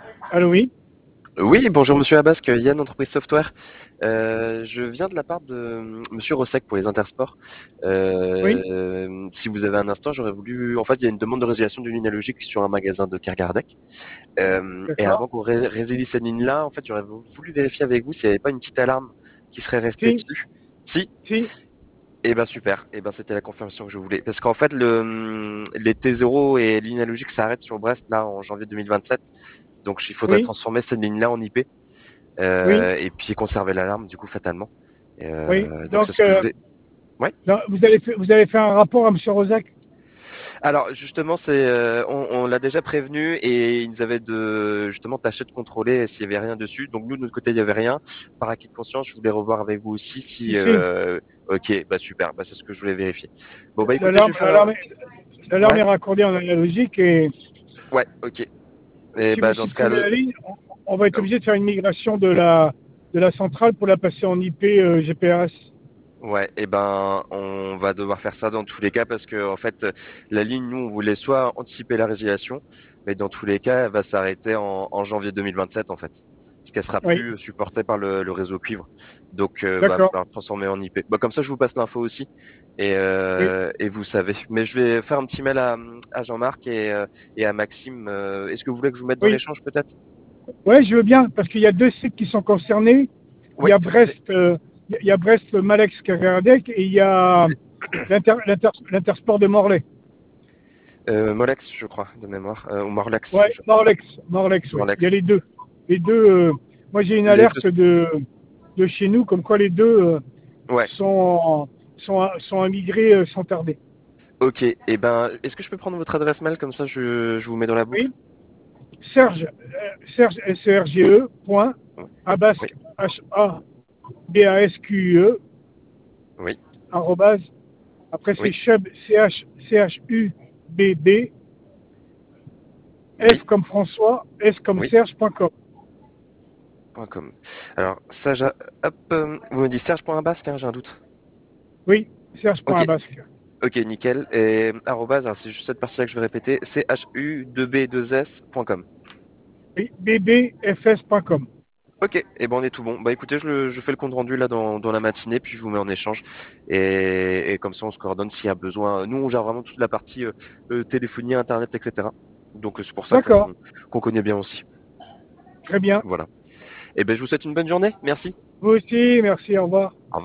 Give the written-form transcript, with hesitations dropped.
Allô, oui? Oui, bonjour Monsieur Abbasque, Yann Entreprise Software. Je viens de la part de Monsieur Rossec pour les Intersports. Oui, Si vous avez un instant, j'aurais voulu. En fait, il y a une demande de résiliation d'une ligne logique sur un magasin de Kergardec. Et d'accord. avant qu'on résilie cette ligne-là, en fait, j'aurais voulu vérifier avec vous s'il n'y avait pas une petite alarme qui serait restée Si, dessus. Si. si, Eh ben super. Eh ben c'était la confirmation que je voulais. Parce qu'en fait, les T0 et ligne logique s'arrêtent sur Brest là en janvier 2027. Donc il faudrait oui, transformer cette ligne-là en IP. oui, Et puis conserver l'alarme du coup fatalement. oui. Donc c'est Donc, ce que je voulais. Ouais. non, vous avez fait un rapport à M. Rosac? Alors justement on l'a déjà prévenu et ils nous avaient justement tâché de contrôler s'il y avait rien dessus. Donc nous de notre côté il y avait rien. Par acquis de conscience, je voulais revoir avec vous aussi Si, si si. ok bah super bah c'est ce que je voulais vérifier. Bon bah écoutez je L'alarme, vais faire l'alarme, est l'alarme ouais est raccordée en analogique et ouais ok et si vous bah dans ce cas supprimez la ligne, on va être obligé de faire une migration de la centrale pour la passer en IP GPRS. ouais, et ben, on va devoir faire ça dans tous les cas parce que en fait, la ligne, nous, on voulait soit anticiper la résiliation, mais dans tous les cas, elle va s'arrêter en janvier 2027 en fait, parce qu'elle sera Oui, plus supportée par le réseau cuivre. Donc, va d'accord. falloir transformer en IP. Bah, comme ça, je vous passe l'info aussi Oui, et vous savez. Mais je vais faire un petit mail à Jean-Marc et à Maxime. Est-ce que vous voulez que je vous mette dans oui. l'échange peut-être? Ouais, je veux bien, parce qu'il y a deux sites qui sont concernés. Il y Oui, a tout à fait. Brest, il y a Brest Malex Kergardec et il y a l'Intersport de Morlaix. Molex, je crois, de mémoire, ou Morlex, Ouais, Morlex, Morlex, oui. Il y a Morlex. les deux. Les deux. Moi, j'ai une Les deux. alerte de chez nous, comme quoi les deux Ouais. sont à migrer sans tarder. Ok, et ben, est-ce que je peux prendre votre adresse mail comme ça je vous mets dans la boucle? Oui. Serge, Serge, SERGE, point, Oui, oui, Abasque, HABASQE, oui, arrobase, après c'est oui, Chub, CHUBB, F oui, comme François, S comme oui, Serge.com. point .com. Alors, ça, hop, vous me dites serge.basque, hein, j'ai un doute. Oui, Ok, Serge.Abasque. ok, nickel. Et arrobase, alors c'est juste cette partie-là que je vais répéter, chu2b2s.com. Oui, bbfs.com. Ok, et ben on est tout bon. Bah écoutez, je fais le compte rendu là dans la matinée, puis je vous mets en échange. Et comme ça, on se coordonne s'il y a besoin. Nous, on gère vraiment toute la partie téléphonie, internet, etc. Donc c'est pour ça D'accord, qu'on connaît bien aussi. très bien. Voilà. Et ben je vous souhaite une bonne journée. Merci. Vous aussi, merci, au revoir. Au revoir.